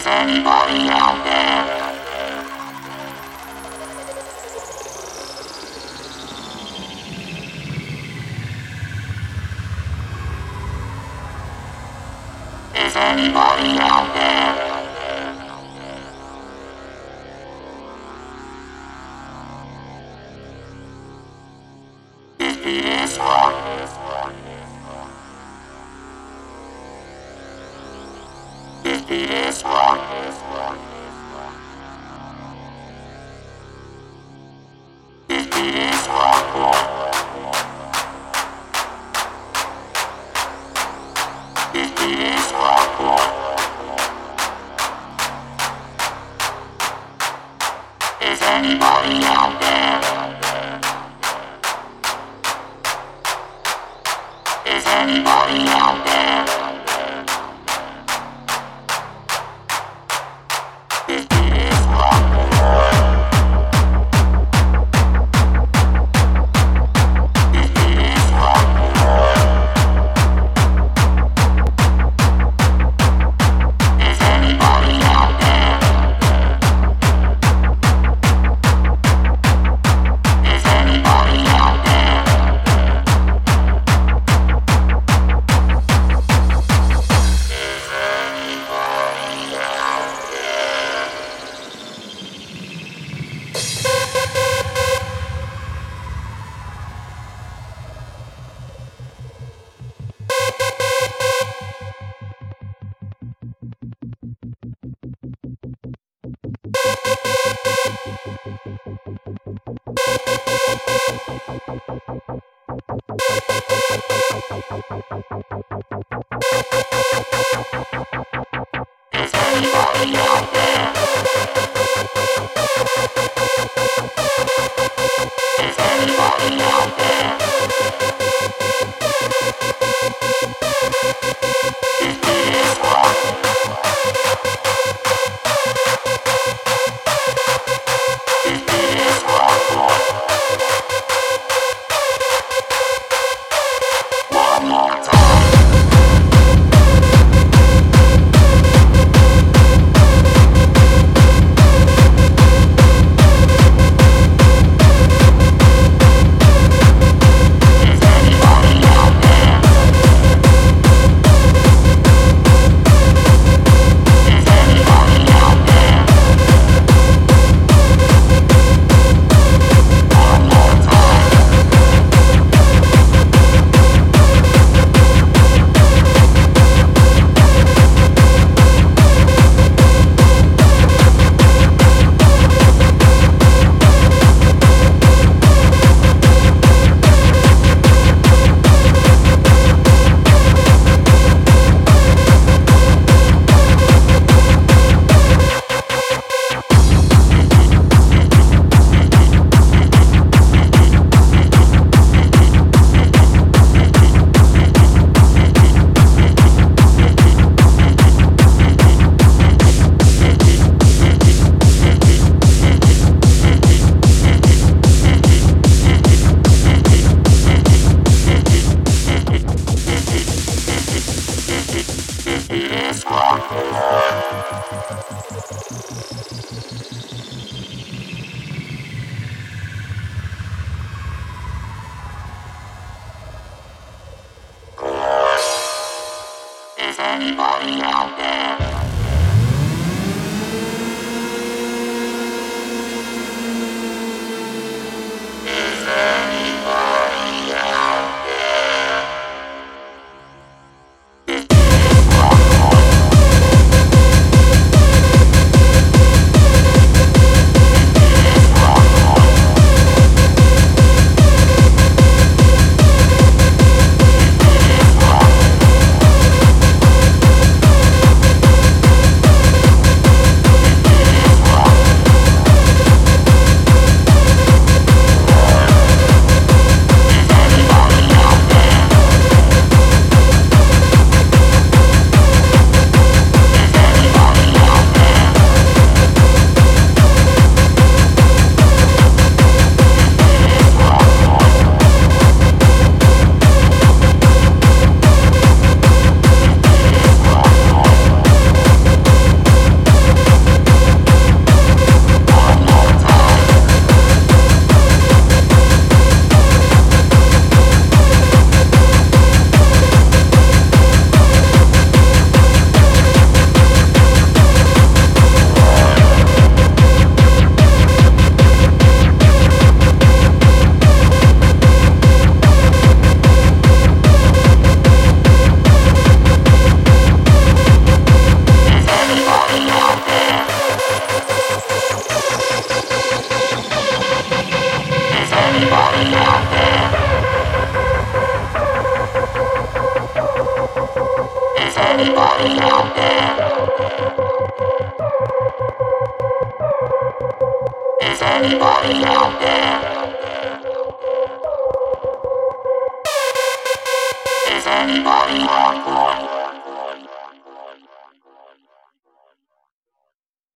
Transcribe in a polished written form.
anybody out there? Is anybody out there? This beat is rock. This beat is rock. This beat is rock. This beat is rock. Is anybody out there? Is anybody out there? This beat is rock. This beat is rock. Is anybody out there? Is anybody out there? Is anybody out there? Is anybody out there? This beat is rock. This beat is rock. One more time. Is anybody out there? Is anybody out there? This beat is rock. This beat is rock. anybody out there? Is anybody hardcore?